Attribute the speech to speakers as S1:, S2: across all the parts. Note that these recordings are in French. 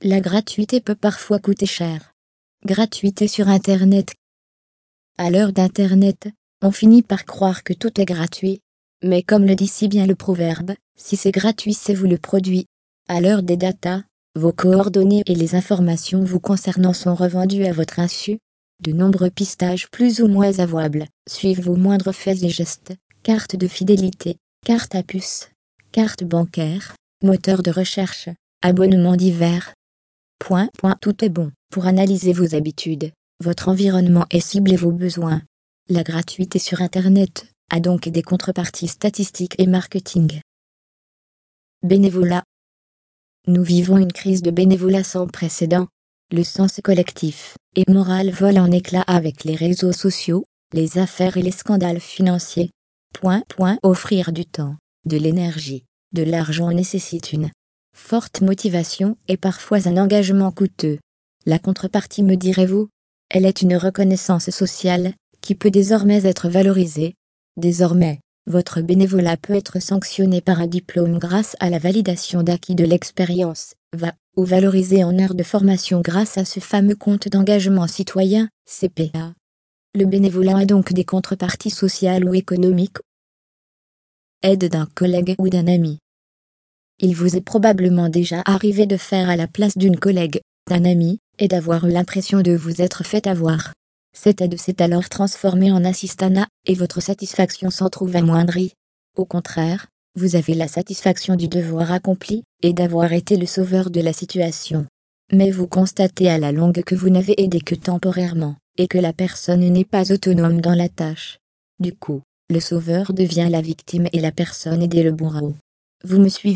S1: La gratuité peut parfois coûter cher. Gratuité sur Internet. À l'heure d'Internet, on finit par croire que tout est gratuit. Mais comme le dit si bien le proverbe, si c'est gratuit c'est vous le produit. À l'heure des data, vos coordonnées et les informations vous concernant sont revendues à votre insu. De nombreux pistages plus ou moins avouables suivent vos moindres faits et gestes. Carte de fidélité, carte à puce, carte bancaire, moteur de recherche, abonnements divers. Tout est bon pour analyser vos habitudes, votre environnement et cibler vos besoins. La gratuité sur Internet a donc des contreparties statistiques et marketing. Bénévolat. Nous vivons une crise de bénévolat sans précédent. Le sens collectif et moral vole en éclats avec les réseaux sociaux, les affaires et les scandales financiers. Offrir du temps, de l'énergie, de l'argent nécessite une forte motivation et parfois un engagement coûteux. La contrepartie, me direz-vous, elle est une reconnaissance sociale qui peut désormais être valorisée. Désormais, votre bénévolat peut être sanctionné par un diplôme grâce à la validation d'acquis de l'expérience, ou valorisé en heures de formation grâce à ce fameux compte d'engagement citoyen, CPA. Le bénévolat a donc des contreparties sociales ou économiques. Aide d'un collègue ou d'un ami. Il vous est probablement déjà arrivé de faire à la place d'une collègue, d'un ami, et d'avoir eu l'impression de vous être fait avoir. Cette aide s'est alors transformée en assistanat, et votre satisfaction s'en trouve amoindrie. Au contraire, vous avez la satisfaction du devoir accompli, et d'avoir été le sauveur de la situation. Mais vous constatez à la longue que vous n'avez aidé que temporairement, et que la personne n'est pas autonome dans la tâche. Du coup, le sauveur devient la victime et la personne aidée le bourreau. Vous me suivez ?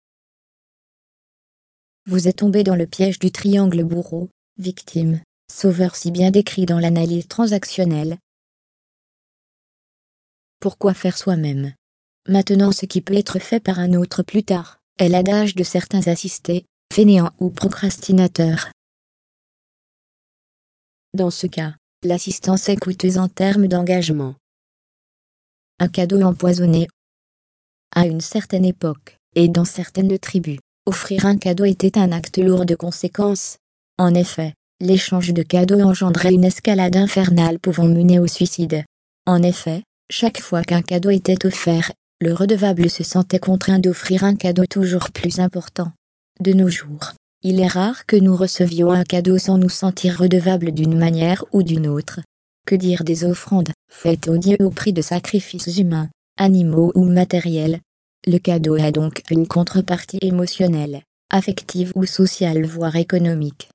S1: Vous êtes tombé dans le piège du triangle bourreau, victime, sauveur si bien décrit dans l'analyse transactionnelle. Pourquoi faire soi-même maintenant ce qui peut être fait par un autre plus tard, est l'adage de certains assistés, fainéants ou procrastinateurs. Dans ce cas, l'assistance est coûteuse en termes d'engagement. Un cadeau empoisonné. À une certaine époque, et dans certaines tribus, offrir un cadeau était un acte lourd de conséquences. En effet, l'échange de cadeaux engendrait une escalade infernale pouvant mener au suicide. En effet, chaque fois qu'un cadeau était offert, le redevable se sentait contraint d'offrir un cadeau toujours plus important. De nos jours, il est rare que nous recevions un cadeau sans nous sentir redevables d'une manière ou d'une autre. Que dire des offrandes, faites aux dieux au prix de sacrifices humains, animaux ou matériels? Le cadeau a donc une contrepartie émotionnelle, affective ou sociale voire économique.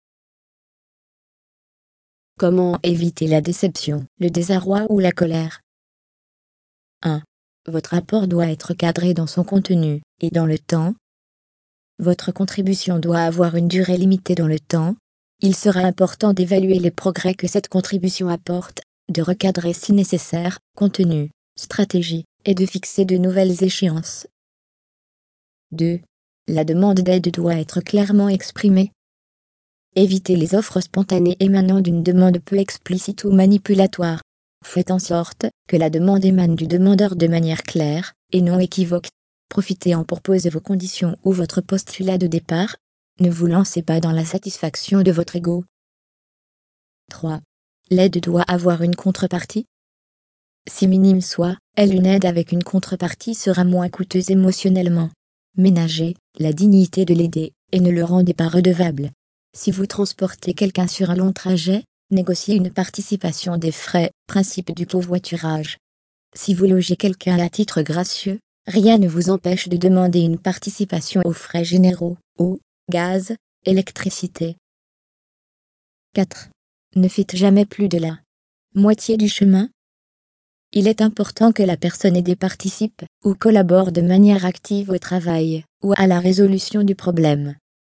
S1: Comment éviter la déception, le désarroi ou la colère? 1. Votre apport doit être cadré dans son contenu et dans le temps. Votre contribution doit avoir une durée limitée dans le temps. Il sera important d'évaluer les progrès que cette contribution apporte, de recadrer si nécessaire, contenu, stratégie, et de fixer de nouvelles échéances. 2. La demande d'aide doit être clairement exprimée. Évitez les offres spontanées émanant d'une demande peu explicite ou manipulatoire. Faites en sorte que la demande émane du demandeur de manière claire et non équivoque. Profitez-en pour poser vos conditions ou votre postulat de départ. Ne vous lancez pas dans la satisfaction de votre ego. 3. L'aide doit avoir une contrepartie. Si minime soit-elle, une aide avec une contrepartie sera moins coûteuse émotionnellement. Ménagez la dignité de l'aider et ne le rendez pas redevable. Si vous transportez quelqu'un sur un long trajet, négociez une participation des frais, principe du covoiturage. Si vous logez quelqu'un à titre gracieux, rien ne vous empêche de demander une participation aux frais généraux, eau, gaz, électricité. 4. Ne faites jamais plus de la moitié du chemin. Il est important que la personne aidée participe ou collabore de manière active au travail ou à la résolution du problème.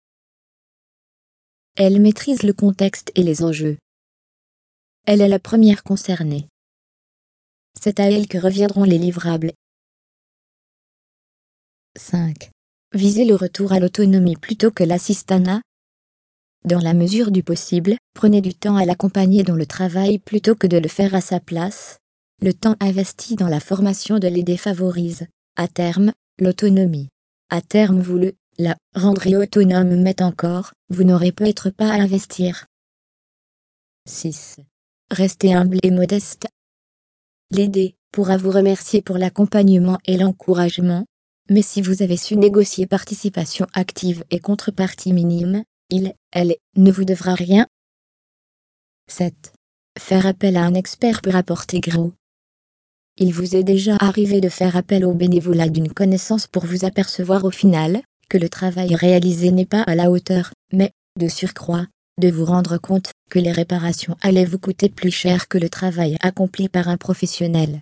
S1: Elle maîtrise le contexte et les enjeux. Elle est la première concernée. C'est à elle que reviendront les livrables. 5. Visez le retour à l'autonomie plutôt que l'assistanat. Dans la mesure du possible, prenez du temps à l'accompagner dans le travail plutôt que de le faire à sa place. Le temps investi dans la formation de l'aider favorise, à terme, l'autonomie. À terme, vous le la rendrait autonome mais encore, vous n'aurez peut-être pas à investir. 6. Restez humble et modeste. L'aider pourra vous remercier pour l'accompagnement et l'encouragement, mais si vous avez su négocier participation active et contrepartie minime, elle ne vous devra rien. 7. Faire appel à un expert peut rapporter gros. Il vous est déjà arrivé de faire appel au bénévolat d'une connaissance pour vous apercevoir au final que le travail réalisé n'est pas à la hauteur, mais, de surcroît, de vous rendre compte que les réparations allaient vous coûter plus cher que le travail accompli par un professionnel.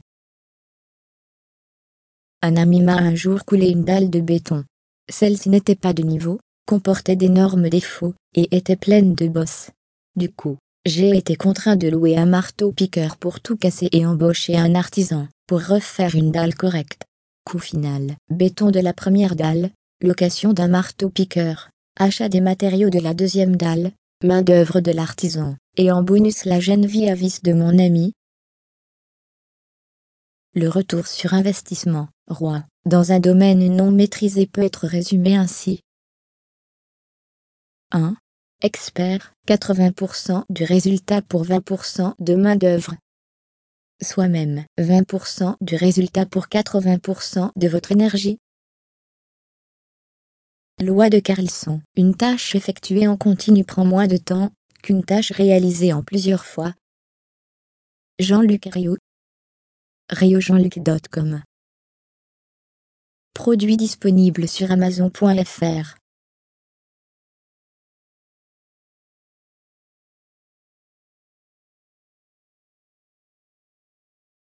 S1: Un ami m'a un jour coulé une dalle de béton. Celle-ci n'était pas de niveau, comportait d'énormes défauts, et était pleine de bosses. Du coup, j'ai été contraint de louer un marteau-piqueur pour tout casser et embaucher un artisan pour refaire une dalle correcte. Coût final, béton de la première dalle, location d'un marteau-piqueur, achat des matériaux de la deuxième dalle, main-d'œuvre de l'artisan, et en bonus la gêne vie à vis de mon ami. Le retour sur investissement, roi, dans un domaine non maîtrisé peut être résumé ainsi. 1. Expert, 80% du résultat pour 20% de main-d'œuvre. Soi-même, 20% du résultat pour 80% de votre énergie. Loi de Carlson. Une tâche effectuée en continu prend moins de temps qu'une tâche réalisée en plusieurs fois. Jean-Luc Rio. riojeanluc.com. Produit disponible sur Amazon.fr.